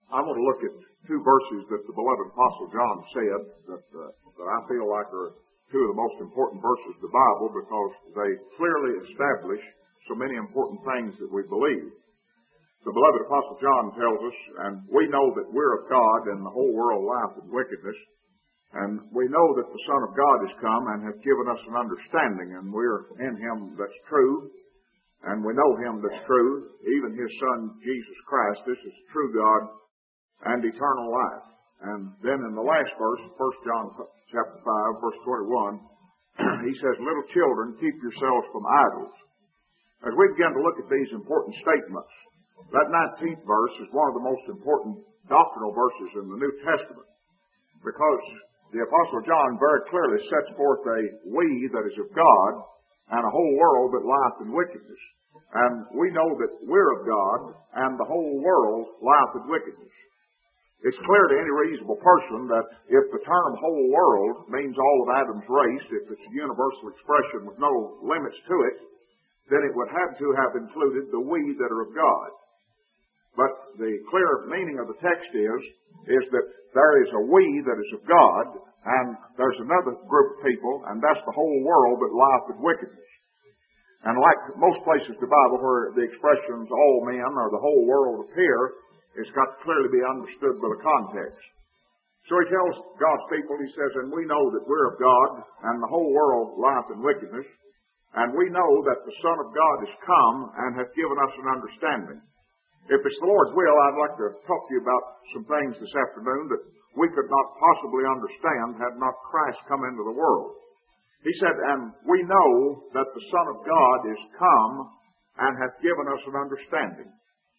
I want to look at two verses that the beloved Apostle John said that I feel like are two of the most important verses of the Bible because they clearly establish so many important things that we believe. The beloved Apostle John tells us, and we know that we're of God and the whole world lieth in wickedness, and we know that the Son of God has come and has given us an understanding, and we're in Him that's true, and we know Him that's true, even His Son Jesus Christ. This is true God and eternal life. And then in the last verse, 1 John chapter 5, verse 21, he says, "Little children, keep yourselves from idols." As we begin to look at these important statements, that 19th verse is one of the most important doctrinal verses in the New Testament, because the Apostle John very clearly sets forth a we that is of God and a whole world that lieth in wickedness. And we know that we're of God and the whole world lieth in wickedness. It's clear to any reasonable person that if the term whole world means all of Adam's race, if it's a universal expression with no limits to it, then it would have to have included the we that are of God. But the clear meaning of the text is that there is a we that is of God, and there's another group of people, and that's the whole world that lieth in wickedness. And like most places in the Bible where the expressions all men or the whole world appear, it's got to clearly be understood by the context. So he tells God's people, he says, "And we know that we're of God, and the whole world lieth in wickedness, and we know that the Son of God is come and hath given us an understanding." If it's the Lord's will, I'd like to talk to you about some things this afternoon that we could not possibly understand had not Christ come into the world. He said, "And we know that the Son of God is come and hath given us an understanding."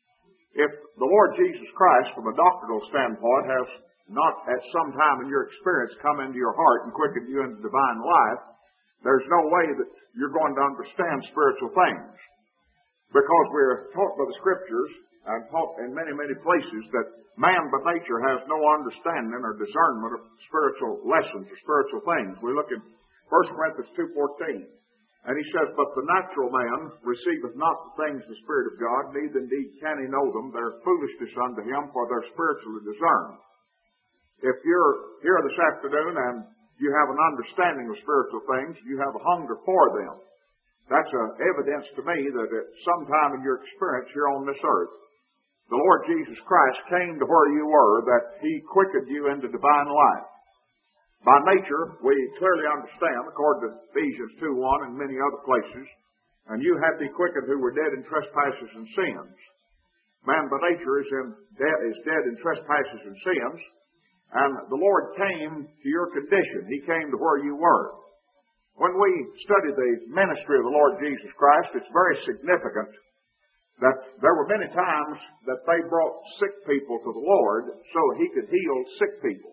If the Lord Jesus Christ, from a doctrinal standpoint, has not at some time in your experience come into your heart and quickened you into divine life, there's no way that you're going to understand spiritual things. Because we're taught by the Scriptures and taught in many, many places that man by nature has no understanding or discernment of spiritual lessons or spiritual things. We look at 1 Corinthians 2:14. And he says, "But the natural man receiveth not the things of the Spirit of God, neither indeed can he know them. They're foolishness unto him, for they're spiritually discerned." If you're here this afternoon and you have an understanding of spiritual things, you have a hunger for them, that's evidence to me that at some time in your experience here on this earth, the Lord Jesus Christ came to where you were, that He quickened you into divine life. By nature, we clearly understand, according to Ephesians 2:1 and many other places, "And you have be quickened who were dead in trespasses and sins." Man by nature is dead in trespasses and sins, and the Lord came to your condition. He came to where you were. When we study the ministry of the Lord Jesus Christ, it's very significant that there were many times that they brought sick people to the Lord so He could heal sick people.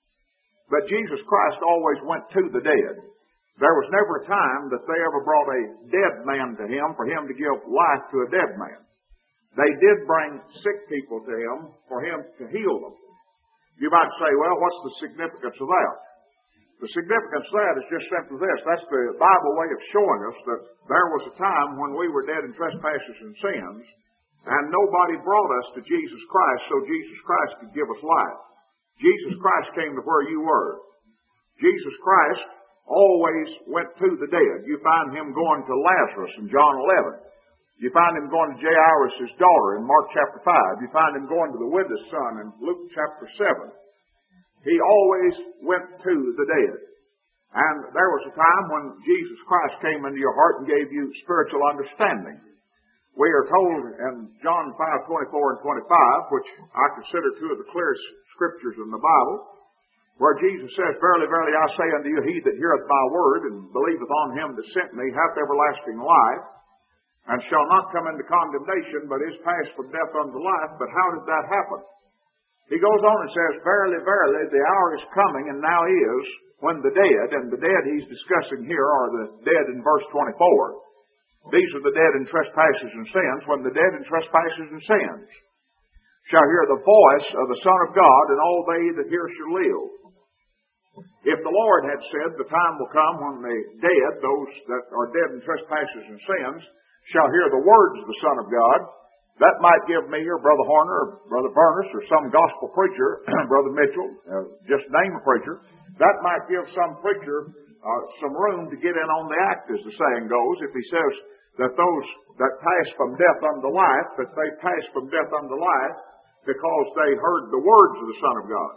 But Jesus Christ always went to the dead. There was never a time that they ever brought a dead man to Him for Him to give life to a dead man. They did bring sick people to Him for Him to heal them. You might say, "Well, what's the significance of that?" The significance of that is just simply this. That's the Bible way of showing us that there was a time when we were dead in trespasses and sins, and nobody brought us to Jesus Christ so Jesus Christ could give us life. Jesus Christ came to where you were. Jesus Christ always went to the dead. You find Him going to Lazarus in John 11. You find Him going to Jairus' daughter in Mark chapter 5. You find Him going to the widow's son in Luke chapter 7. He always went to the dead. And there was a time when Jesus Christ came into your heart and gave you spiritual understanding. We are told in John 5:24 and 25, which I consider two of the clearest scriptures in the Bible, where Jesus says, "Verily, verily, I say unto you, he that heareth my word and believeth on Him that sent me hath everlasting life, and shall not come into condemnation, but is passed from death unto life." But how did that happen? He goes on and says, "Verily, verily, the hour is coming, and now is, when the dead," and the dead He's discussing here are the dead in verse 24. These are the dead in trespasses and sins. "When the dead in trespasses and sins shall hear the voice of the Son of God, and all they that hear shall live." If the Lord had said, "The time will come when the dead, those that are dead in trespasses and sins, shall hear the words of the Son of God," That might give me or Brother Horner or Brother Burness or some gospel preacher, Brother Mitchell, just name a preacher, that might give some preacher some room to get in on the act, as the saying goes, if he says that those that pass from death unto life, that they pass from death unto life because they heard the words of the Son of God.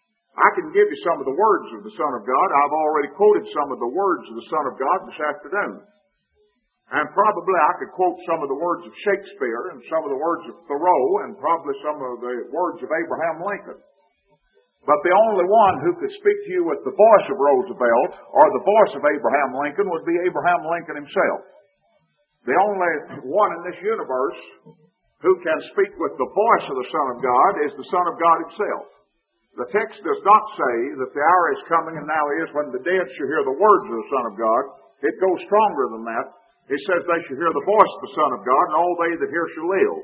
I can give you some of the words of the Son of God. I've already quoted some of the words of the Son of God this afternoon. And probably I could quote some of the words of Shakespeare and some of the words of Thoreau and probably some of the words of Abraham Lincoln. But the only one who could speak to you with the voice of Roosevelt or the voice of Abraham Lincoln would be Abraham Lincoln himself. The only one in this universe who can speak with the voice of the Son of God is the Son of God himself. The text does not say that the hour is coming and now is when the dead shall hear the words of the Son of God. It goes stronger than that. It says they shall hear the voice of the Son of God, and all they that hear shall live.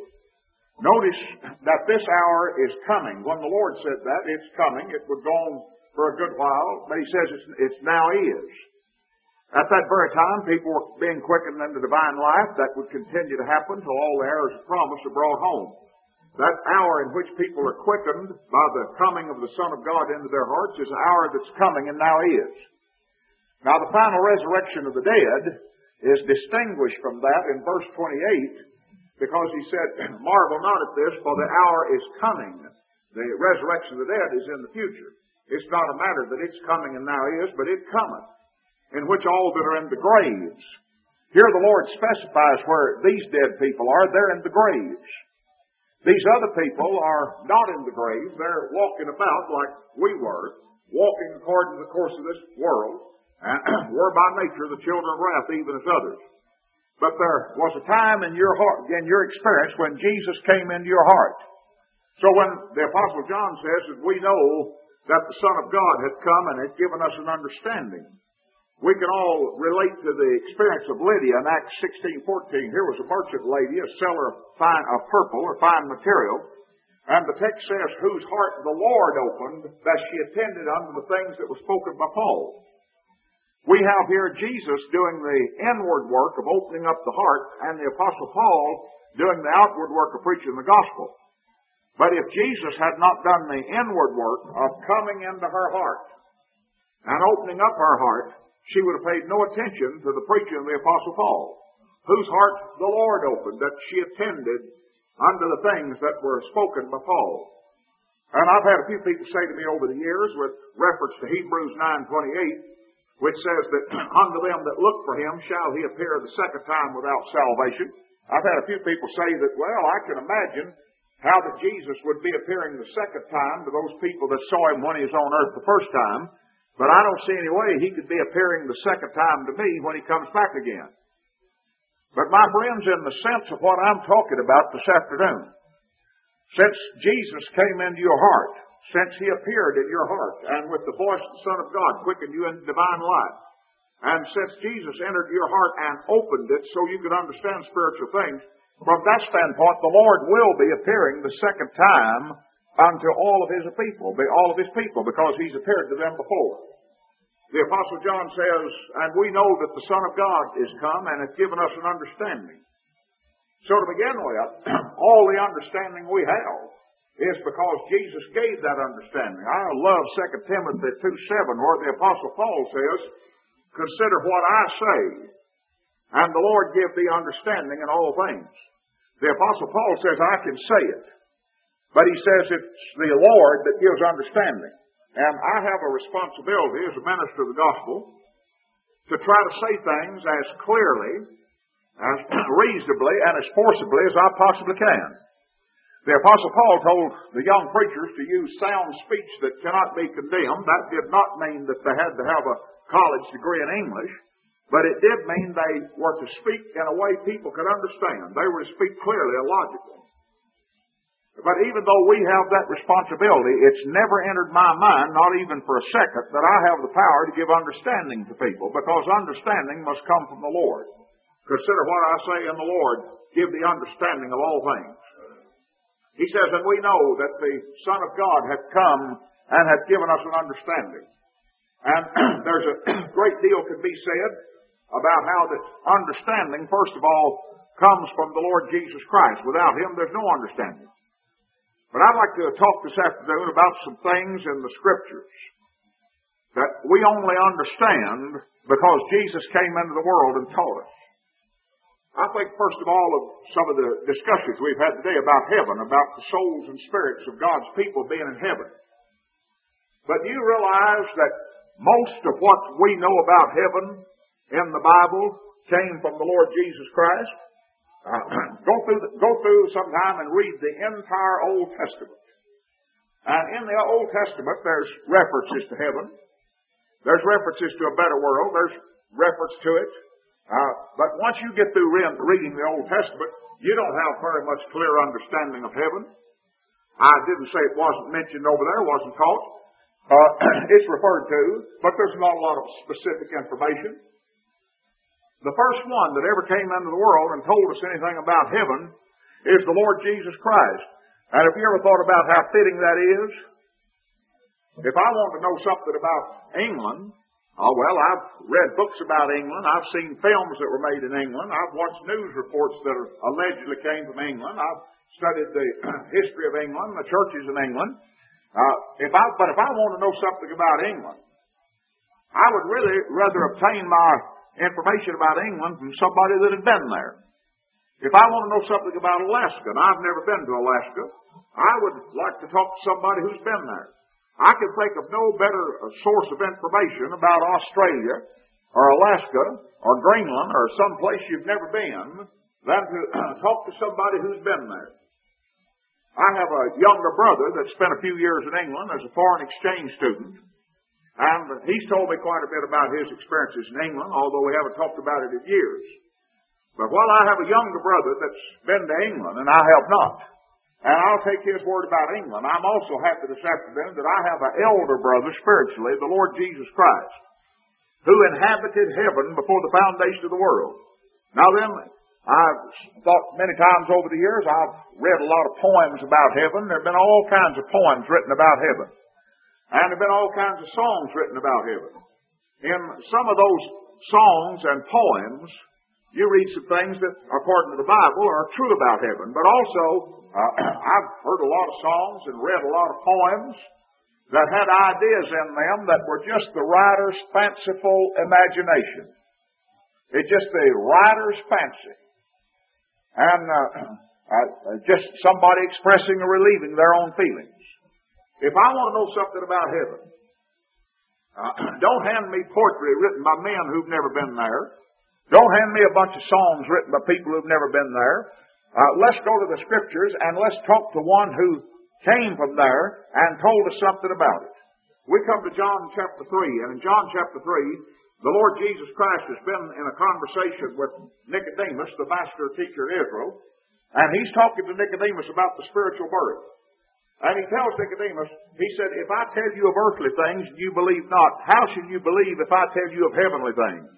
Notice that this hour is coming. When the Lord said that, it's coming. It would go on for a good while, but He says it's now is. At that very time, people were being quickened into divine life. That would continue to happen till all the heirs of promise are brought home. That hour in which people are quickened by the coming of the Son of God into their hearts is an hour that's coming and now is. Now, the final resurrection of the dead is distinguished from that in verse 28 because He said, marvel not at this, for the hour is coming. The resurrection of the dead is in the future. It's not a matter that it's coming and now is, but it cometh, in which all that are in the graves. Here the Lord specifies where these dead people are. They're in the graves. These other people are not in the graves. They're walking about like we were, walking according to the course of this world, and were by nature the children of wrath, even as others. But there was a time in your heart, in your experience, when Jesus came into your heart. So when the Apostle John says that we know that the Son of God had come and had given us an understanding, we can all relate to the experience of Lydia in Acts 16:14. Here was a merchant lady, a seller of purple or fine material, and the text says, whose heart the Lord opened, that she attended unto the things that were spoken by Paul. We have here Jesus doing the inward work of opening up the heart, and the Apostle Paul doing the outward work of preaching the gospel. But if Jesus had not done the inward work of coming into her heart and opening up her heart, she would have paid no attention to the preaching of the Apostle Paul, whose heart the Lord opened, that she attended unto the things that were spoken by Paul. And I've had a few people say to me over the years, with reference to Hebrews 9:28, which says that unto them that look for Him shall He appear the second time without salvation. I've had a few people say that, well, I can imagine how that Jesus would be appearing the second time to those people that saw Him when He was on earth the first time. But I don't see any way He could be appearing the second time to me when He comes back again. But my friends, in the sense of what I'm talking about this afternoon, since Jesus came into your heart, since He appeared in your heart, and with the voice of the Son of God quickened you into divine life, and since Jesus entered your heart and opened it so you could understand spiritual things, from that standpoint, the Lord will be appearing the second time unto all of His people, because He's appeared to them before. The Apostle John says, and we know that the Son of God is come and hath given us an understanding. So to begin with, all the understanding we have is because Jesus gave that understanding. I love 2 Timothy 2:7, where the Apostle Paul says, consider what I say, and the Lord give thee understanding in all things. The Apostle Paul says, I can say it. But he says it's the Lord that gives understanding. And I have a responsibility as a minister of the gospel to try to say things as clearly, as reasonably, and as forcibly as I possibly can. The Apostle Paul told the young preachers to use sound speech that cannot be condemned. That did not mean that they had to have a college degree in English, but it did mean they were to speak in a way people could understand. They were to speak clearly and logically. But even though we have that responsibility, it's never entered my mind, not even for a second, that I have the power to give understanding to people, because understanding must come from the Lord. Consider what I say in the Lord, give the understanding of all things. He says, and we know that the Son of God hath come and hath given us an understanding. And there's a great deal could be said about how that understanding, first of all, comes from the Lord Jesus Christ. Without Him, there's no understanding. But I'd like to talk this afternoon about some things in the Scriptures that we only understand because Jesus came into the world and taught us. I think, first of all, of some of the discussions we've had today about heaven, about the souls and spirits of God's people being in heaven. But do you realize that most of what we know about heaven in the Bible came from the Lord Jesus Christ? Go through sometime and read the entire Old Testament. And in the Old Testament, there's references to heaven. There's references to a better world. There's reference to it. But once you get through reading the Old Testament, you don't have very much clear understanding of heaven. I didn't say it wasn't mentioned over there, wasn't taught. It's referred to, but there's not a lot of specific information. The first one that ever came into the world and told us anything about heaven is the Lord Jesus Christ. And have you ever thought about how fitting that is? If I want to know something about England, I've read books about England. I've seen films that were made in England. I've watched news reports that allegedly came from England. I've studied the history of England, the churches in England. But if I want to know something about England, I would really rather obtain my information about England from somebody that had been there. If I want to know something about Alaska, and I've never been to Alaska, I would like to talk to somebody who's been there. I can think of no better source of information about Australia or Alaska or Greenland or some place you've never been than to talk to somebody who's been there. I have a younger brother that spent a few years in England as a foreign exchange student, and he's told me quite a bit about his experiences in England, although we haven't talked about it in years. But while I have a younger brother that's been to England, and I have not, and I'll take his word about England, I'm also happy this afternoon that I have an elder brother spiritually, the Lord Jesus Christ, who inhabited heaven before the foundation of the world. Now then, I've thought many times over the years, I've read a lot of poems about heaven. There have been all kinds of poems written about heaven. And there have been all kinds of songs written about heaven. In some of those songs and poems, you read some things that, according to the Bible, are true about heaven. But also, I've heard a lot of songs and read a lot of poems that had ideas in them that were just the writer's fanciful imagination. It's just the writer's fancy. And just somebody expressing or relieving their own feelings. If I want to know something about heaven, don't hand me poetry written by men who've never been there. Don't hand me a bunch of songs written by people who've never been there. Let's go to the Scriptures and let's talk to one who came from there and told us something about it. We come to John chapter 3, and in John chapter 3, the Lord Jesus Christ has been in a conversation with Nicodemus, the master teacher of Israel, and he's talking to Nicodemus about the spiritual birth. And he tells Nicodemus, he said, if I tell you of earthly things and you believe not, how should you believe if I tell you of heavenly things?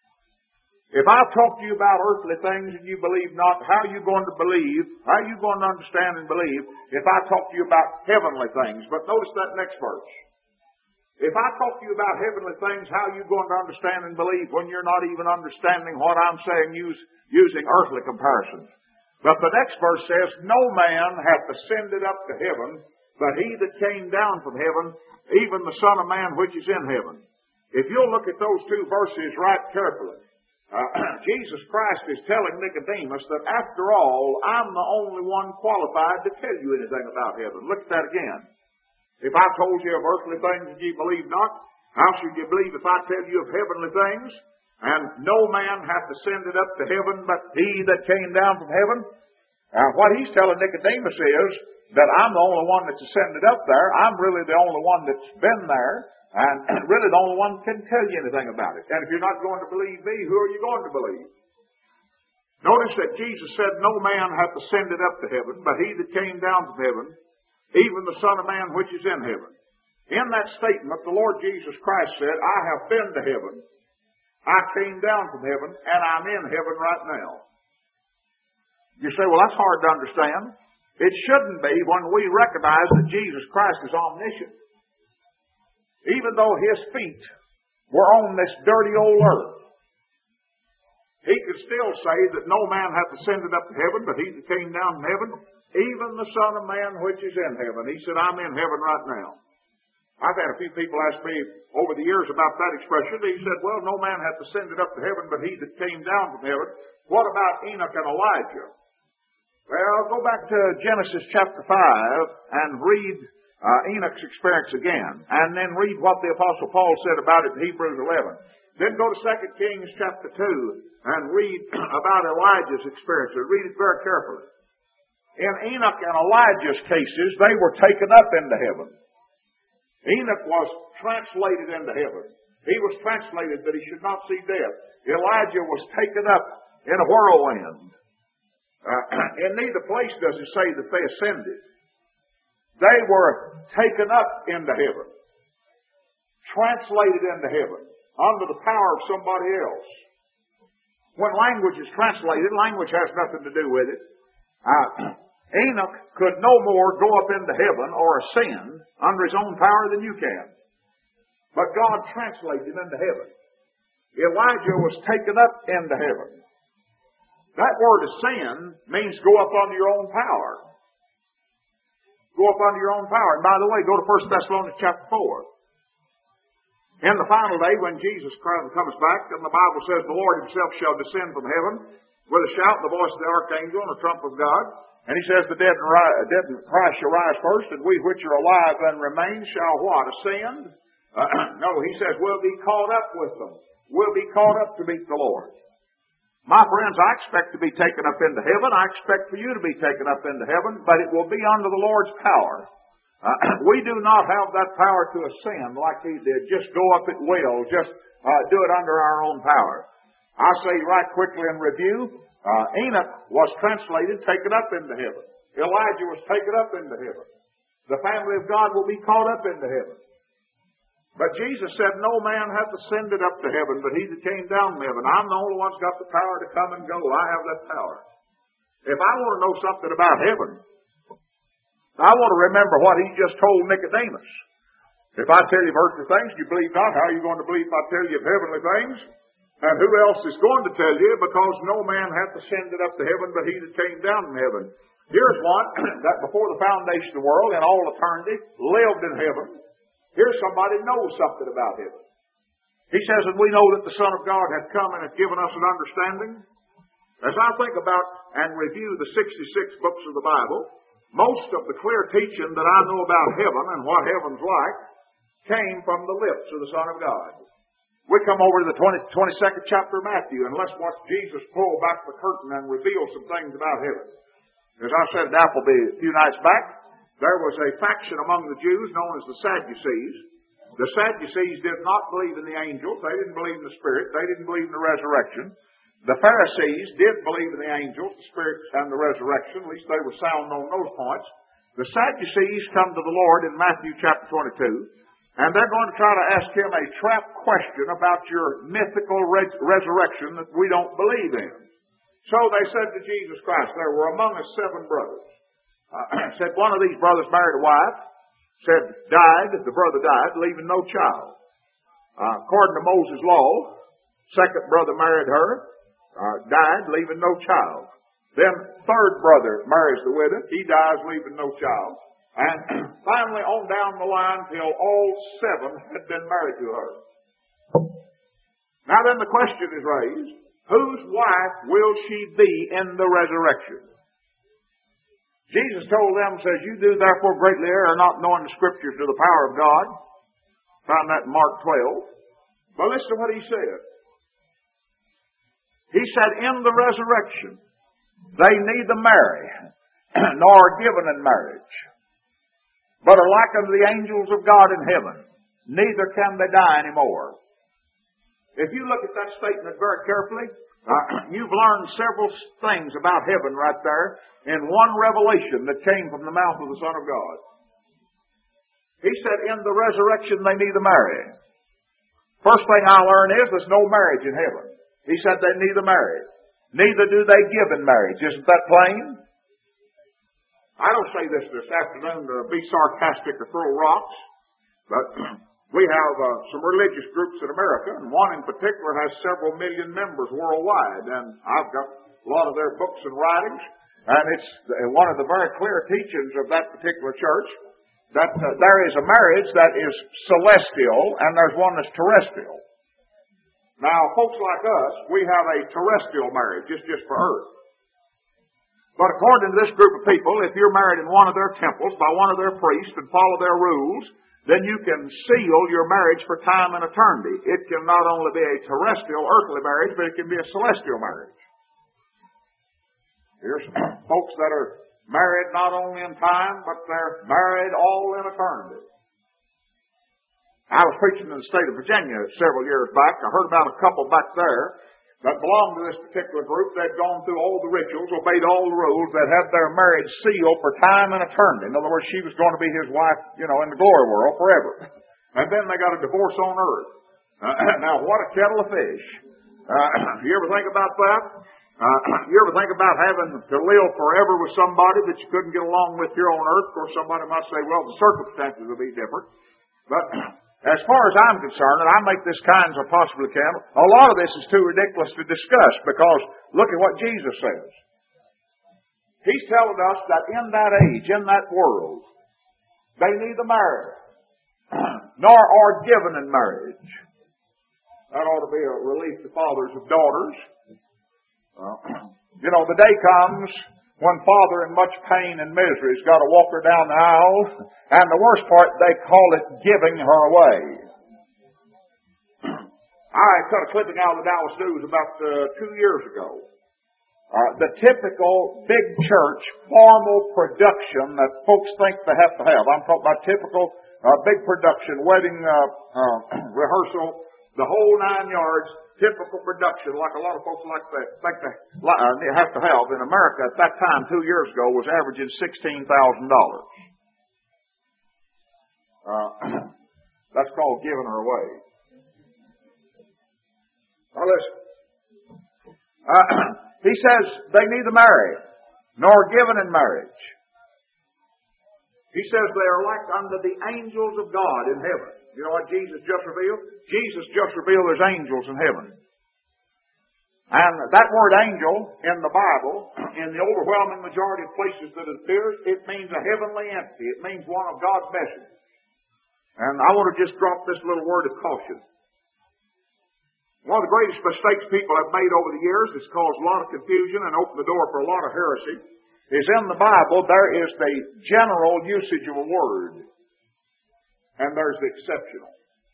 If I talk to you about earthly things and you believe not, how are you going to believe? How are you going to understand and believe if I talk to you about heavenly things? But notice that next verse. If I talk to you about heavenly things, how are you going to understand and believe when you're not even understanding what I'm saying using earthly comparisons? But the next verse says, no man hath ascended up to heaven, but he that came down from heaven, even the Son of Man which is in heaven. If you'll look at those two verses right carefully, Jesus Christ is telling Nicodemus that after all, I'm the only one qualified to tell you anything about heaven. Look at that again. If I told you of earthly things and ye believe not, how should you believe if I tell you of heavenly things? And no man hath ascended up to heaven but he that came down from heaven. What he's telling Nicodemus is that I'm the only one that's ascended up there. I'm really the only one that's been there. And really the only one can tell you anything about it. And if you're not going to believe me, who are you going to believe? Notice that Jesus said, no man hath ascended up to heaven, but he that came down from heaven, even the Son of Man which is in heaven. In that statement, the Lord Jesus Christ said, I have been to heaven, I came down from heaven, and I'm in heaven right now. You say, well, that's hard to understand. It shouldn't be when we recognize that Jesus Christ is omniscient. Even though his feet were on this dirty old earth, He could still say that no man hath ascended up to heaven, but he that came down from heaven, even the Son of Man which is in heaven. He said, I'm in heaven right now. I've had a few people ask me over the years about that expression. He said, well, no man hath ascended up to heaven, but he that came down from heaven. What about Enoch and Elijah? Well, go back to Genesis chapter 5 and read Enoch's experience again. And then read what the Apostle Paul said about it in Hebrews 11. Then go to 2 Kings chapter 2 and read about Elijah's experience. Read it very carefully. In Enoch and Elijah's cases, they were taken up into heaven. Enoch was translated into heaven. He was translated that he should not see death. Elijah was taken up in a whirlwind. In neither place does it say that they ascended. They were taken up into heaven. Translated into heaven. Under the power of somebody else. When language is translated, language has nothing to do with it. Enoch could no more go up into heaven or ascend under his own power than you can. But God translated him into heaven. Elijah was taken up into heaven. That word ascend means go up under your own power. Go up under your own power. And by the way, go to 1 Thessalonians chapter 4. In the final day, when Jesus Christ comes back, and the Bible says the Lord himself shall descend from heaven with a shout and the voice of the archangel and the trump of God. And he says the dead in Christ shall rise first, and we which are alive and remain shall what? Ascend? No, he says we'll be caught up with them. We'll be caught up to meet the Lord. My friends, I expect to be taken up into heaven. I expect for you to be taken up into heaven, but it will be under the Lord's power. We do not have that power to ascend like he did. Just go up at will. Just do it under our own power. I'll say right quickly in review, Enoch was translated, taken up into heaven. Elijah was taken up into heaven. The family of God will be caught up into heaven. But Jesus said, no man hath ascended up to heaven, but he that came down from heaven. I'm the only one that's got the power to come and go. I have that power. If I want to know something about heaven, I want to remember what he just told Nicodemus. If I tell you of earthly things, you believe not, how are you going to believe if I tell you of heavenly things? And who else is going to tell you? Because no man hath ascended up to heaven, but he that came down from heaven. Here's one that before the foundation of the world, in all eternity, lived in heaven. Here's somebody who knows something about heaven. He says, and we know that the Son of God hath come and hath given us an understanding. As I think about and review the 66 books of the Bible, most of the clear teaching that I know about heaven and what heaven's like came from the lips of the Son of God. We come over to the 22nd chapter of Matthew, and let's watch Jesus pull back the curtain and reveal some things about heaven. As I said at Appleby a few nights back, there was a faction among the Jews known as the Sadducees. The Sadducees did not believe in the angels. They didn't believe in the Spirit. They didn't believe in the resurrection. The Pharisees did believe in the angels, the Spirit, and the resurrection. At least they were sound on those points. The Sadducees come to the Lord in Matthew chapter 22, and they're going to try to ask him a trap question about your mythical resurrection that we don't believe in. So they said to Jesus Christ, there were among us 7 brothers. Said one of these brothers married a wife, said died, the brother died, leaving no child. According to Moses' law, second brother married her, died, leaving no child. Then third brother marries the widow, he dies, leaving no child. And finally on down the line till all 7 had been married to her. Now then the question is raised, whose wife will she be in the resurrection? Jesus told them, says, you do therefore greatly err, not knowing the Scriptures to the power of God. Found that in Mark 12. But listen to what he said. He said, in the resurrection, they neither marry, nor are given in marriage, but are like unto the angels of God in heaven. Neither can they die anymore. If you look at that statement very carefully, you've learned several things about heaven right there in one revelation that came from the mouth of the Son of God. He said, in the resurrection they neither marry. First thing I learn is there's no marriage in heaven. He said they neither marry. Neither do they give in marriage. Isn't that plain? I don't say this afternoon to be sarcastic or throw rocks, but We have some religious groups in America, and one in particular has several million members worldwide, and I've got a lot of their books and writings, and it's one of the very clear teachings of that particular church that there is a marriage that is celestial and there's one that's terrestrial. Now, folks like us, we have a terrestrial marriage, just for earth. But according to this group of people, if you're married in one of their temples by one of their priests and follow their rules, then you can seal your marriage for time and eternity. It can not only be a terrestrial, earthly marriage, but it can be a celestial marriage. Here's folks that are married not only in time, but they're married all in eternity. I was preaching in the state of Virginia several years back. I heard about a couple back there that belonged to this particular group. They'd gone through all the rituals, obeyed all the rules, that had their marriage sealed for time and eternity. In other words, she was going to be his wife, in the glory world forever. And then they got a divorce on earth. Now, what a kettle of fish. You ever think about that? You ever think about having to live forever with somebody that you couldn't get along with here on earth? Of course, somebody might say, well, the circumstances will be different. But as far as I'm concerned, and I make this kind as I possibly can, a lot of this is too ridiculous to discuss because look at what Jesus says. He's telling us that in that age, in that world, they neither marry nor are given in marriage. That ought to be a relief to fathers of daughters. The day comes when father in much pain and misery has got to walk her down the aisle, and the worst part, they call it giving her away. I cut a clipping out of the Dallas News about 2 years ago. The typical big church formal production that folks think they have to have. I'm talking about typical big production, wedding rehearsal, the whole 9 yards. Typical production, like a lot of folks like they have to have in America at that time 2 years ago, was averaging $16,000. That's called giving her away. Now listen. He says they neither marry nor given in marriage. He says they are like unto the angels of God in heaven. You know what Jesus just revealed? Jesus just revealed there's angels in heaven. And that word angel in the Bible, in the overwhelming majority of places that it appears, it means a heavenly entity. It means one of God's messengers. And I want to just drop this little word of caution. One of the greatest mistakes people have made over the years that's caused a lot of confusion and opened the door for a lot of heresy is in the Bible there is the general usage of a word. And there's the exceptional.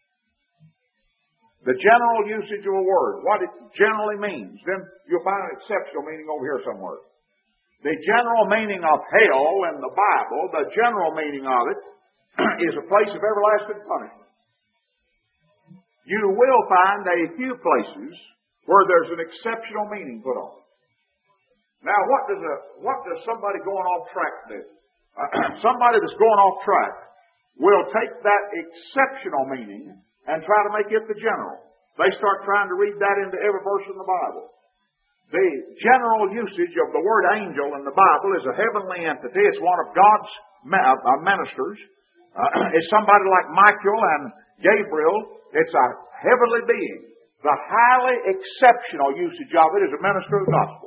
The general usage of a word, what it generally means. Then you'll find an exceptional meaning over here somewhere. The general meaning of hell in the Bible, the general meaning of it, is a place of everlasting punishment. You will find a few places where there's an exceptional meaning put on it. Now, what does somebody going off track do? Somebody that's going off track will take that exceptional meaning and try to make it the general. They start trying to read that into every verse in the Bible. The general usage of the word angel in the Bible is a heavenly entity. It's one of God's ministers. It's somebody like Michael and Gabriel. It's a heavenly being. The highly exceptional usage of it is a minister of the gospel.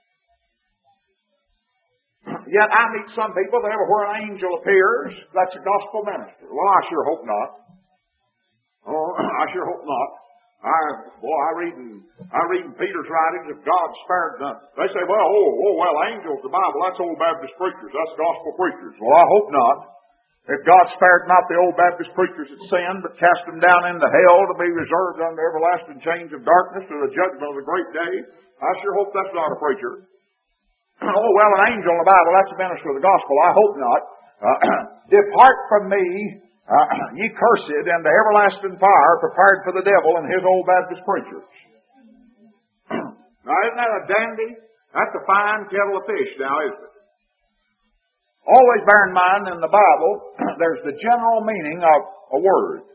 Yet I meet some people that everywhere an angel appears, that's a gospel minister. Well, I sure hope not. Oh, I sure hope not. I read in Peter's writings, if God spared none. They say, well, angels, the Bible, that's old Baptist preachers. That's gospel preachers. Well, I hope not. If God spared not the old Baptist preachers that sinned, but cast them down into hell to be reserved under everlasting chains of darkness to the judgment of the great day, I sure hope that's not a preacher. Oh, well, an angel in the Bible, that's a minister of the gospel. I hope not. Depart from me, ye cursed, into everlasting fire prepared for the devil and his old Baptist preachers. Now, isn't that a dandy? That's a fine kettle of fish now, isn't it? Always bear in mind in the Bible, there's the general meaning of a word.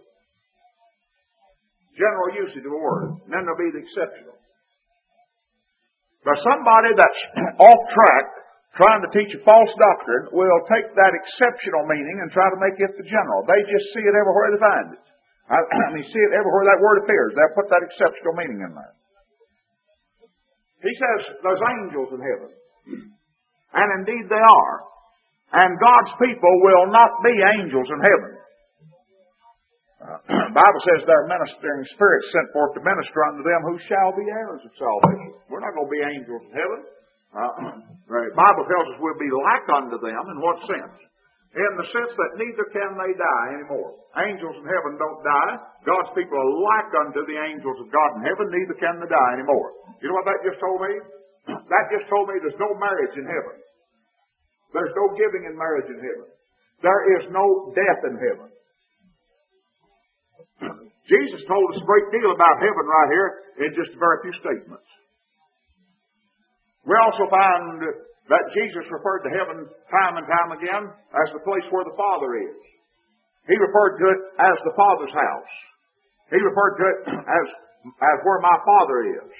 General usage of a word. And then there'll be the exceptional. But somebody that's off track, trying to teach a false doctrine, will take that exceptional meaning and try to make it the general. They just see it everywhere they find it. And you see it everywhere that word appears. They'll put that exceptional meaning in there. He says there's angels in heaven. And indeed they are. And God's people will not be angels in heaven. The Bible says there are ministering spirits sent forth to minister unto them who shall be heirs of salvation. We're not going to be angels in heaven. The Bible tells us we'll be like unto them. In what sense? In the sense that neither can they die anymore. Angels in heaven don't die. God's people are like unto the angels of God in heaven, neither can they die anymore. You know what that just told me? That just told me there's no marriage in heaven. There's no giving in marriage in heaven. There is no death in heaven. Jesus told us a great deal about heaven right here in just a very few statements. We also find that Jesus referred to heaven time and time again as the place where the Father is. He referred to it as the Father's house. He referred to it as where my Father is.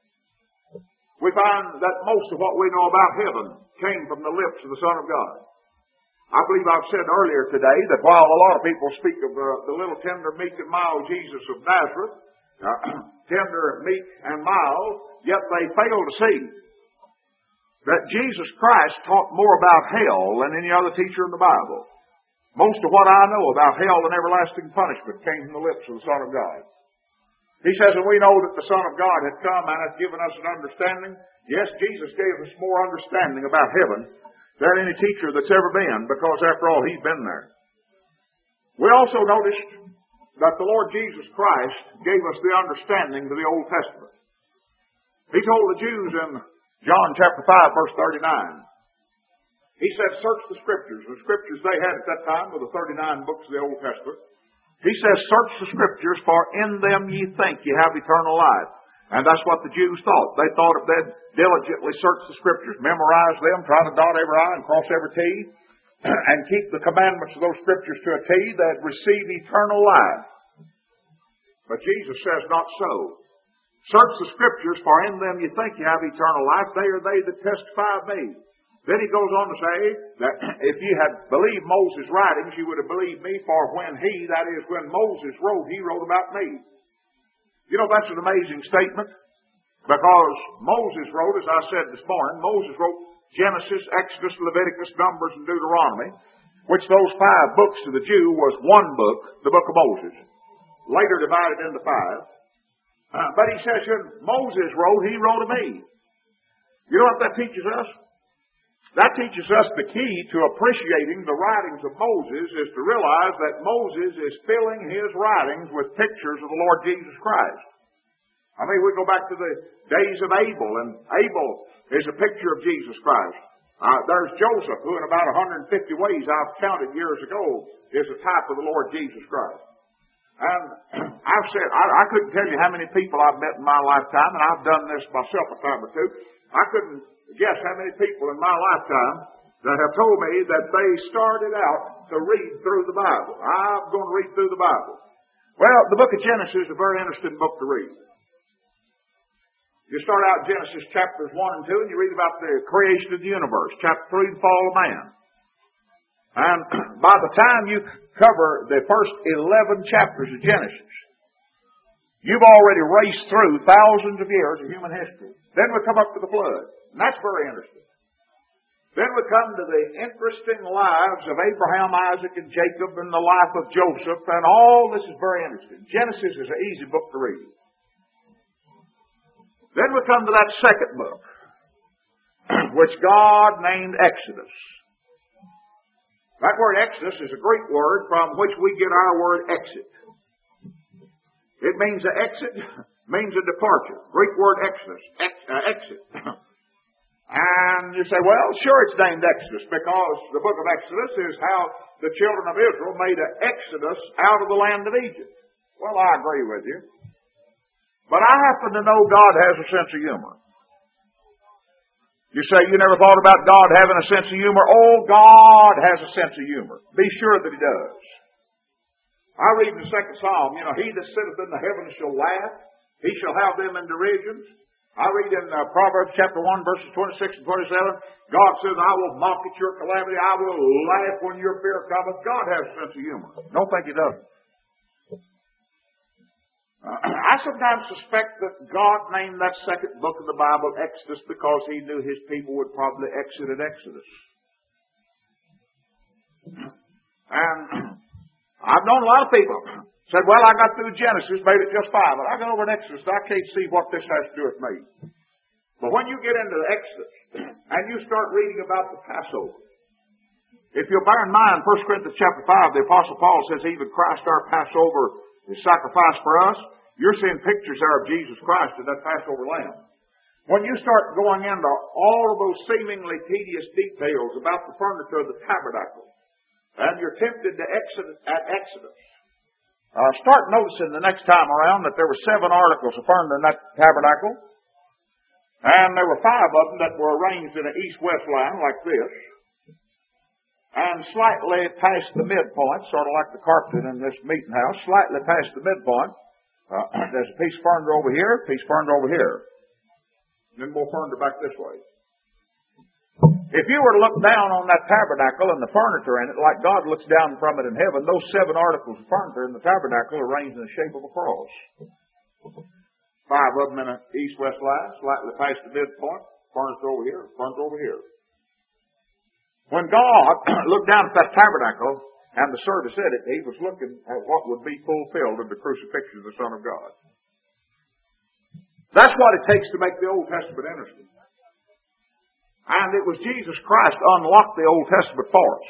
We find that most of what we know about heaven came from the lips of the Son of God. I believe I've said earlier today that while a lot of people speak of the little tender, meek, and mild Jesus of Nazareth, tender, meek, and mild, yet they fail to see that Jesus Christ taught more about hell than any other teacher in the Bible. Most of what I know about hell and everlasting punishment came from the lips of the Son of God. He says, and we know that the Son of God had come and had given us an understanding. Yes, Jesus gave us more understanding about heaven than any teacher that's ever been, because after all, He's been there. We also noticed that the Lord Jesus Christ gave us the understanding to the Old Testament. He told the Jews in John chapter 5, verse 39, He said, search the Scriptures. The Scriptures they had at that time were the 39 books of the Old Testament. He says, search the Scriptures, for in them ye think ye have eternal life. And that's what the Jews thought. They thought if they'd diligently search the Scriptures, memorize them, try to dot every I and cross every T, and keep the commandments of those Scriptures to a T, they'd receive eternal life. But Jesus says, not so. Search the Scriptures, for in them you think you have eternal life. They are they that testify of me. Then he goes on to say that if you had believed Moses' writings, you would have believed me, for when when Moses wrote, he wrote about me. You know, that's an amazing statement, because Moses wrote, as I said this morning, Moses wrote Genesis, Exodus, Leviticus, Numbers, and Deuteronomy, which those 5 books to the Jew was one book, the book of Moses, later divided into 5. But he says, when Moses wrote, he wrote of me. You know what that teaches us? That teaches us the key to appreciating the writings of Moses is to realize that Moses is filling his writings with pictures of the Lord Jesus Christ. I mean, we go back to the days of Abel, and Abel is a picture of Jesus Christ. There's Joseph, who in about 150 ways I've counted years ago is a type of the Lord Jesus Christ. And I've said, I couldn't tell you how many people I've met in my lifetime, and I've done this myself a time or two. I couldn't guess how many people in my lifetime that have told me that they started out to read through the Bible. I'm going to read through the Bible. Well, the book of Genesis is a very interesting book to read. You start out Genesis chapters 1 and 2, and you read about the creation of the universe. Chapter 3, the fall of man. And by the time you cover the first 11 chapters of Genesis, you've already raced through thousands of years of human history. Then we come up to the flood. And that's very interesting. Then we come to the interesting lives of Abraham, Isaac, and Jacob, and the life of Joseph, and all this is very interesting. Genesis is an easy book to read. Then we come to that second book, which God named Exodus. That word Exodus is a Greek word from which we get our word exit. It means an exit, means a departure. Greek word Exodus, exit. And you say, well, sure it's named Exodus, because the book of Exodus is how the children of Israel made an exodus out of the land of Egypt. Well, I agree with you. But I happen to know God has a sense of humor. You say you never thought about God having a sense of humor? Oh, God has a sense of humor. Be sure that He does. I read in the 2nd Psalm, He that sitteth in the heavens shall laugh. He shall have them in derision. I read in Proverbs chapter 1, verses 26 and 27, God says, I will mock at your calamity. I will laugh when your fear cometh. God has a sense of humor. Don't think He doesn't. I sometimes suspect that God named that second book of the Bible Exodus because He knew His people would probably exit at Exodus. And I've known a lot of people said, well, I got through Genesis, made it just fine, but I got over in Exodus, I can't see what this has to do with me. But when you get into Exodus and you start reading about the Passover, if you'll bear in mind 1 Corinthians chapter 5, the Apostle Paul says even Christ our Passover is sacrificed for us. You're seeing pictures there of Jesus Christ and that Passover lamb. When you start going into all of those seemingly tedious details about the furniture of the tabernacle, and you're tempted to exit at Exodus, start noticing the next time around that there were 7 articles of furniture in that tabernacle, and there were 5 of them that were arranged in an east-west line like this, and slightly past the midpoint, sort of like the carpet in this meeting house, slightly past the midpoint, there's a piece of furniture over here, a piece of furniture over here, and then more furniture back this way. If you were to look down on that tabernacle and the furniture in it, like God looks down from it in heaven, those 7 articles of furniture in the tabernacle are arranged in the shape of a cross. 5 of them in an east-west line, slightly past the midpoint, furniture over here, furniture over here. When God looked down at that tabernacle, and the service said it, He was looking at what would be fulfilled in the crucifixion of the Son of God. That's what it takes to make the Old Testament interesting. And it was Jesus Christ unlocked the Old Testament for us.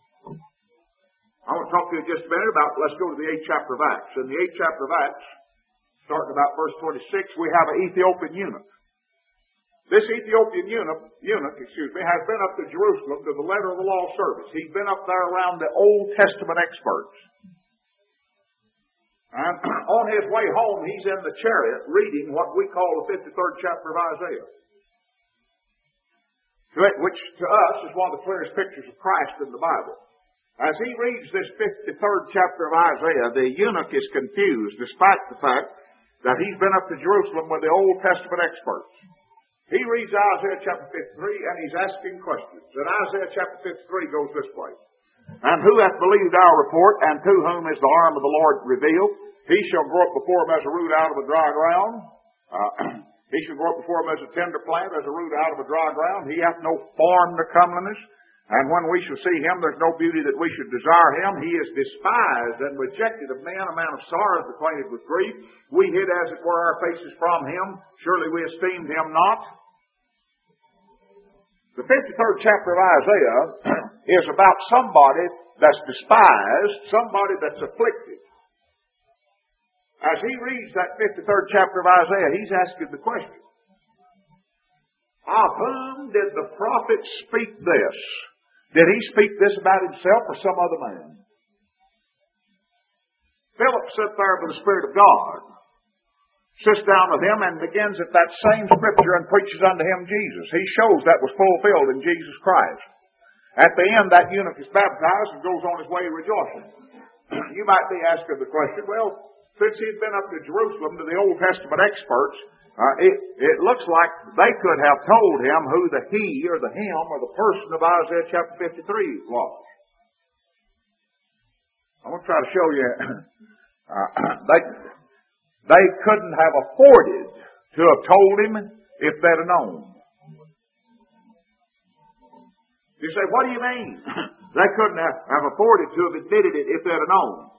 I want to talk to you just a minute about, let's go to the 8th chapter of Acts. In the 8th chapter of Acts, starting about verse 26, we have an Ethiopian eunuch. This Ethiopian eunuch, has been up to Jerusalem to the letter of the law service. He's been up there around the Old Testament experts. And on his way home, he's in the chariot reading what we call the 53rd chapter of Isaiah, which to us is one of the clearest pictures of Christ in the Bible. As he reads this 53rd chapter of Isaiah, the eunuch is confused, despite the fact that he's been up to Jerusalem with the Old Testament experts. He reads Isaiah chapter 53 and he's asking questions. And Isaiah chapter 53 goes this way. And who hath believed our report, and to whom is the arm of the Lord revealed? He shall grow up before him as a root out of a dry ground. He shall grow up before him as a tender plant, as a root out of a dry ground. He hath no form nor comeliness. And when we shall see him, there's no beauty that we should desire him. He is despised and rejected of men, a man of sorrows, acquainted with grief. We hid, as it were, our faces from him. Surely we esteemed him not. The 53rd chapter of Isaiah is about somebody that's despised, somebody that's afflicted. As he reads that 53rd chapter of Isaiah, he's asking the question, of whom did the prophet speak this? Did he speak this about himself or some other man? Philip sat there with the Spirit of God, sits down with him and begins at that same scripture and preaches unto him Jesus. He shows that was fulfilled in Jesus Christ. At the end, that eunuch is baptized and goes on his way rejoicing. You might be asking the question, well, since he'd been up to Jerusalem to the Old Testament experts, it looks like they could have told him who the he or the him or the person of Isaiah chapter 53 was. I want to try to show you, they couldn't have afforded to have told him if they'd have known. You say, what do you mean? They couldn't have afforded to have admitted it if they'd have known.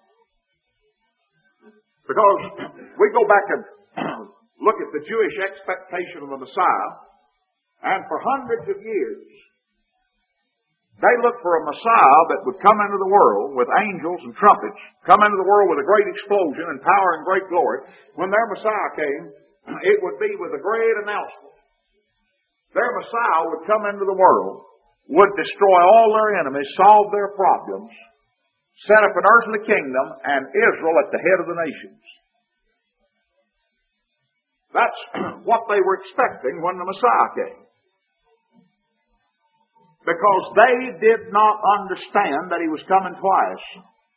Because we go back and look at the Jewish expectation of the Messiah, and for hundreds of years, they looked for a Messiah that would come into the world with angels and trumpets, come into the world with a great explosion and power and great glory. When their Messiah came, it would be with a great announcement. Their Messiah would come into the world, would destroy all their enemies, solve their problems, set up an earthly kingdom, and Israel at the head of the nations. That's what they were expecting when the Messiah came. Because they did not understand that he was coming twice.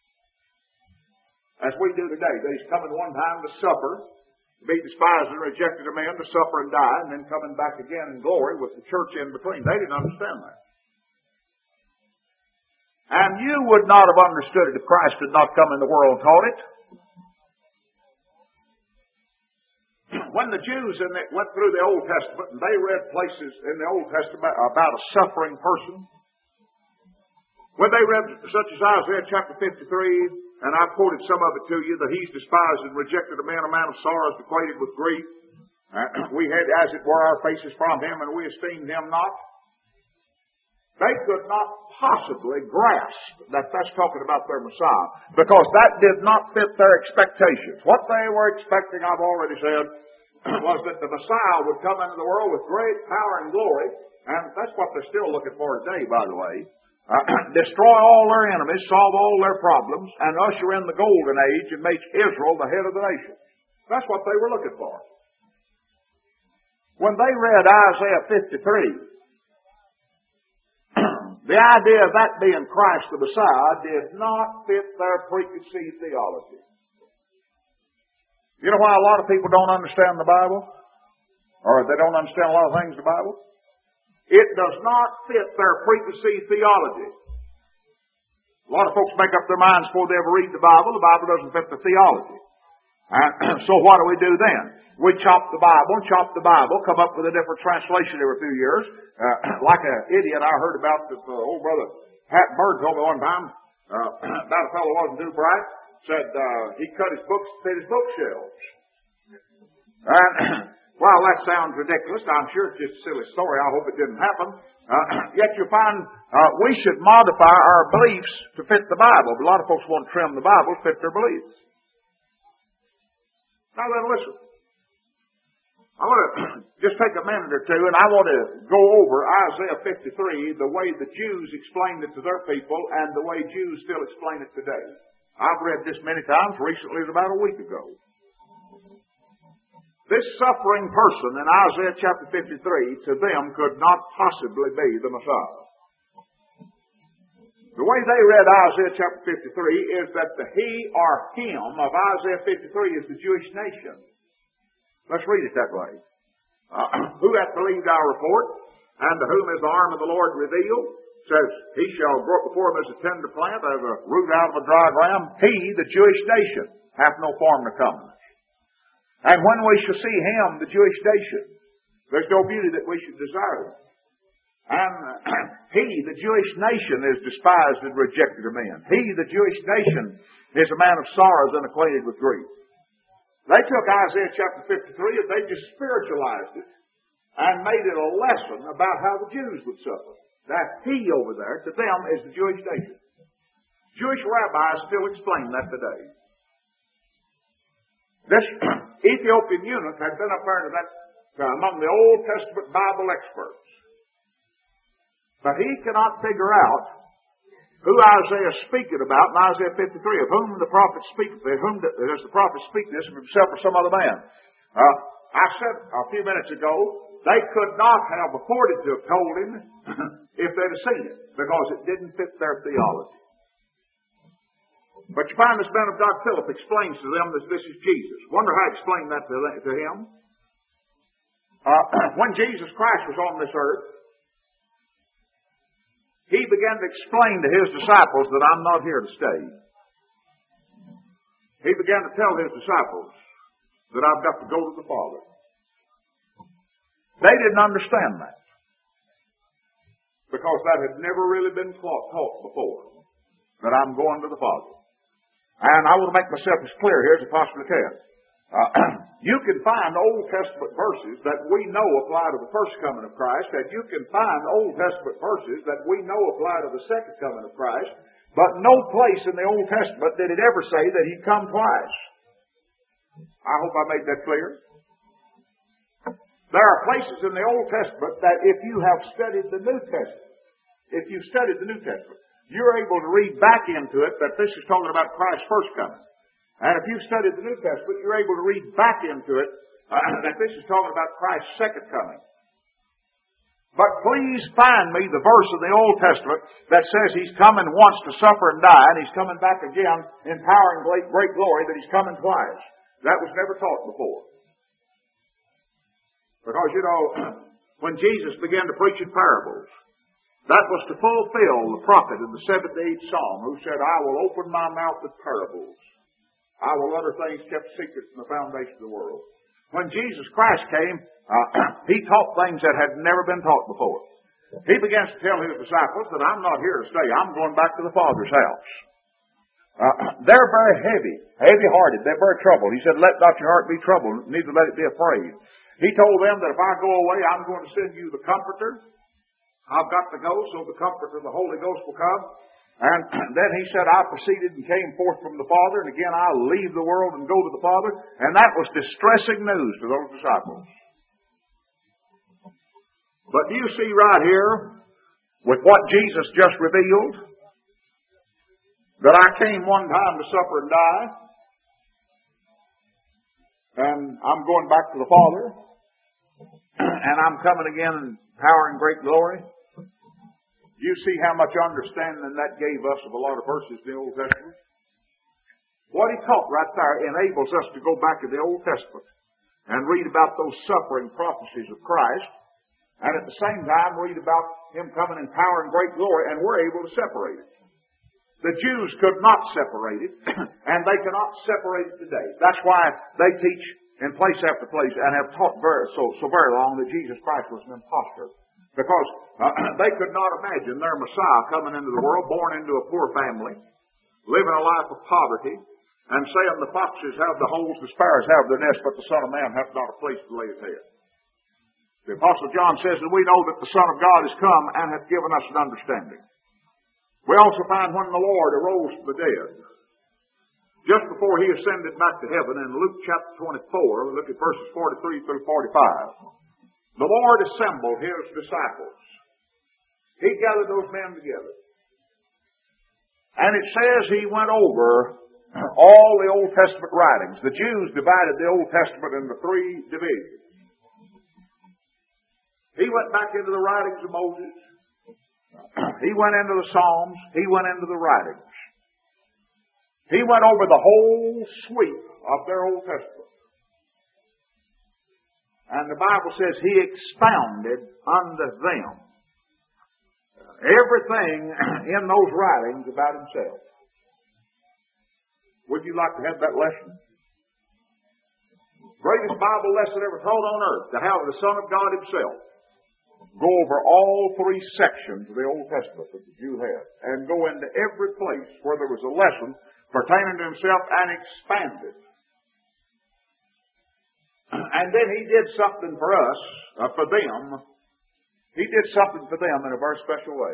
As we do today. That he's coming one time to suffer, to be despised and rejected of men, to suffer and die, and then coming back again in glory with the church in between. They didn't understand that. And you would not have understood it if Christ had not come in the world and taught it. when the Jews went through the Old Testament and they read places in the Old Testament about a suffering person, when they read such as Isaiah chapter 53, and I've quoted some of it to you, that he's despised and rejected, a man of sorrows, acquainted with grief. We had, as it were, our faces from him, and we esteemed him not. They could not possibly grasp that that's talking about their Messiah, because that did not fit their expectations. What they were expecting, I've already said, was that the Messiah would come into the world with great power and glory, and that's what they're still looking for today, by the way. Destroy all their enemies, solve all their problems, and usher in the golden age and make Israel the head of the nation. That's what they were looking for. When they read Isaiah 53, the idea of that being Christ the Messiah did not fit their preconceived theology. You know why a lot of people don't understand the Bible? Or they don't understand a lot of things in the Bible? It does not fit their preconceived theology. A lot of folks make up their minds before they ever read the Bible. The Bible doesn't fit their theology. So what do we do then? We chop the Bible, come up with a different translation every few years. Like an idiot I heard about that old brother Pat Bird told me one time about a fellow who wasn't too bright. Said he cut his books to fit his bookshelves. While that sounds ridiculous, I'm sure it's just a silly story. I hope it didn't happen. Yet you find we should modify our beliefs to fit the Bible. But a lot of folks want to trim the Bible to fit their beliefs. Now then, listen. I want to just take a minute or two, and I want to go over Isaiah 53, the way the Jews explained it to their people, and the way Jews still explain it today. I've read this many times. Recently, it was about a week ago. This suffering person in Isaiah chapter 53, to them, could not possibly be the Messiah. The way they read Isaiah chapter 53 is that the he or him of Isaiah 53 is the Jewish nation. Let's read it that way. Who hath believed our report? And to whom is the arm of the Lord revealed? Says, he shall grow up before him as a tender plant, as a root out of a dry ground. He, the Jewish nation, hath no form to come. And when we shall see him, the Jewish nation, there's no beauty that we should desire. And he, the Jewish nation, is despised and rejected of men. He, the Jewish nation, is a man of sorrows and acquainted with grief. They took Isaiah chapter 53 and they just spiritualized it and made it a lesson about how the Jews would suffer. That he over there, to them, is the Jewish nation. Jewish rabbis still explain that today. This Ethiopian eunuch had been up there among the Old Testament Bible experts. But he cannot figure out who Isaiah is speaking about in Isaiah 53, of whom the prophet speaks, whom does the prophet speak this, of himself or some other man. I said a few minutes ago, they could not have afforded to have told him if they'd have seen it, because it didn't fit their theology. But you find this man of God, Philip, explains to them that this is Jesus. Wonder how he explained that to him. When Jesus Christ was on this earth, he began to explain to his disciples that I'm not here to stay. He began to tell his disciples that I've got to go to the Father. They didn't understand that, because that had never really been taught before, that I'm going to the Father. And I want to make myself as clear here as I possibly can. You can find Old Testament verses that we know apply to the first coming of Christ, and you can find Old Testament verses that we know apply to the second coming of Christ, but no place in the Old Testament did it ever say that he'd come twice. I hope I made that clear. There are places in the Old Testament that if you have studied the New Testament, you're able to read back into it that this is talking about Christ's first coming. And if you've studied the New Testament, you're able to read back into it that this is talking about Christ's second coming. But please find me the verse in the Old Testament that says he's coming once to suffer and die, and he's coming back again in power and great glory, that he's coming twice. That was never taught before. Because, when Jesus began to preach in parables, that was to fulfill the prophet in the 78th Psalm, who said, I will open my mouth with parables. I will utter things kept secret from the foundation of the world. When Jesus Christ came, He taught things that had never been taught before. He begins to tell His disciples that I'm not here to stay. I'm going back to the Father's house. They're very heavy-hearted. They're very troubled. He said, let not your heart be troubled, neither let it be afraid. He told them that if I go away, I'm going to send you the Comforter. I've got to go, so the Comforter, the Holy Ghost, will come. And then He said, I proceeded and came forth from the Father, and again I'll leave the world and go to the Father. And that was distressing news to those disciples. But you see right here, with what Jesus just revealed, that I came one time to suffer and die, and I'm going back to the Father, and I'm coming again in power and great glory. You see how much understanding that gave us of a lot of verses in the Old Testament? What He taught right there enables us to go back to the Old Testament and read about those suffering prophecies of Christ, and at the same time read about Him coming in power and great glory, and we're able to separate it. The Jews could not separate it, and they cannot separate it today. That's why they teach in place after place and have taught so very long that Jesus Christ was an impostor. Because they could not imagine their Messiah coming into the world, born into a poor family, living a life of poverty, and saying the foxes have the holes, the sparrows have their nest, but the Son of Man hath not a place to lay His head. The Apostle John says that we know that the Son of God is come and hath given us an understanding. We also find when the Lord arose from the dead, just before He ascended back to heaven, in Luke chapter 24, look at verses 43 through 45, the Lord assembled His disciples. He gathered those men together. And it says He went over all the Old Testament writings. The Jews divided the Old Testament into three divisions. He went back into the writings of Moses. He went into the Psalms. He went into the writings. He went over the whole sweep of their Old Testament. And the Bible says He expounded unto them everything in those writings about Himself. Would you like to have that lesson? Greatest Bible lesson ever taught on earth, to have the Son of God Himself go over all three sections of the Old Testament that the Jew had, and go into every place where there was a lesson pertaining to Himself and expand it. And then He did something for us, for them. He did something for them in a very special way.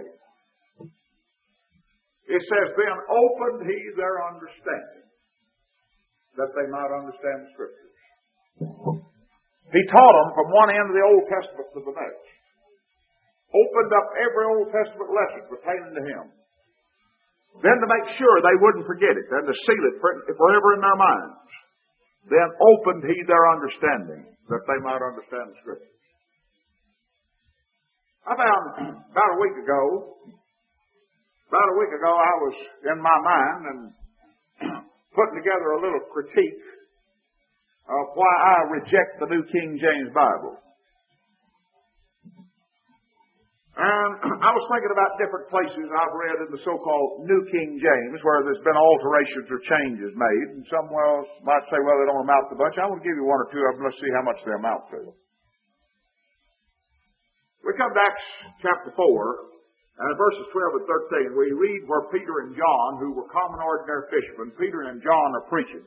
It says, then opened He their understanding, that they might understand the Scriptures. He taught them from one end of the Old Testament to the next. Opened up every Old Testament lesson pertaining to Him. Then to make sure they wouldn't forget it, and to seal it forever in their minds. Then opened He their understanding, that they might understand the Scriptures. I found about a week ago, I was in my mind and putting together a little critique of why I reject the New King James Bible. And I was thinking about different places I've read in the so-called New King James where there's been alterations or changes made. And some might say, well, they don't amount to much. I want to give you one or two of them. Let's see how much they amount to. We come to Acts chapter 4, and in verses 12 and 13, we read where Peter and John, who were common ordinary fishermen, Peter and John are preaching.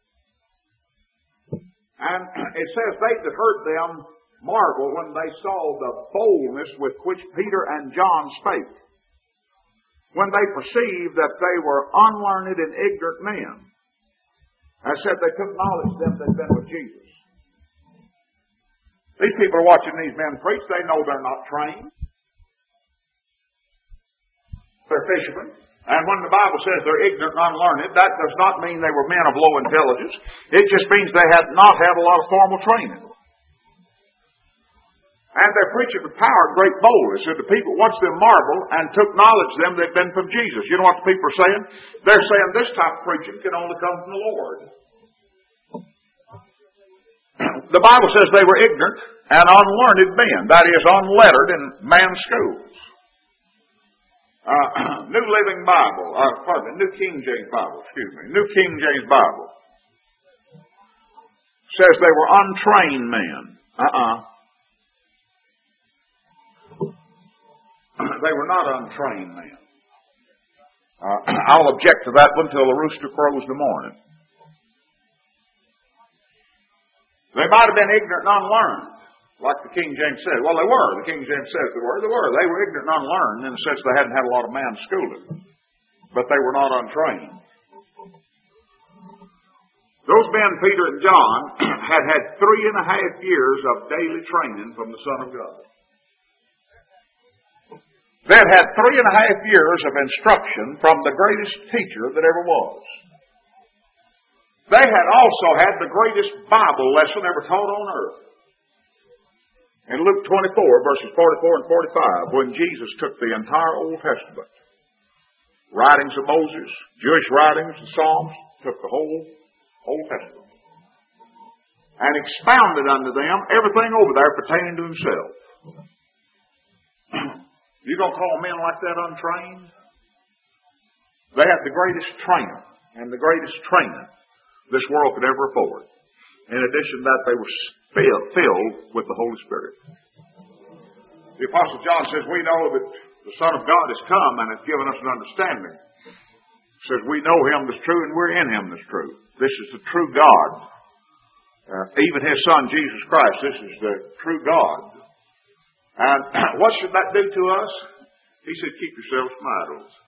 And it says, they that heard them marvel when they saw the boldness with which Peter and John spake, when they perceived that they were unlearned and ignorant men. I said they took knowledge of them that had been with Jesus. These people are watching these men preach. They know they're not trained. They're fishermen. And when the Bible says they're ignorant and unlearned, that does not mean they were men of low intelligence. It just means they had not had a lot of formal training. And they're preaching with power and great boldness. And the people watched them marvel and took knowledge of them that had been from Jesus. You know what the people are saying? They're saying this type of preaching can only come from the Lord. The Bible says they were ignorant and unlearned men. That is, unlettered in man's schools. New King James Bible. New King James Bible says they were untrained men. They were not untrained men. I'll object to that one till the rooster crows in the morning. They might have been ignorant and unlearned, like the King James said. Well, they were. The King James says they were. They were. They were ignorant and unlearned in the sense they hadn't had a lot of man schooling. But they were not untrained. Those men, Peter and John, had 3.5 years of daily training from the Son of God. They had 3.5 years of instruction from the greatest teacher that ever was. They had also had the greatest Bible lesson ever taught on earth. In Luke 24, verses 44 and 45, when Jesus took the entire Old Testament, writings of Moses, Jewish writings, and Psalms, took the whole Old Testament, and expounded unto them everything over there pertaining to himself. You gonna call men like that untrained? They had the greatest trainer and the greatest training this world could ever afford. In addition to that, they were filled with the Holy Spirit. The Apostle John says, we know that the Son of God has come and has given us an understanding. He says, we know Him that's true and we're in Him that's true. This is the true God. Even His Son, Jesus Christ, this is the true God. And what should that do to us? He said, keep yourselves from idols.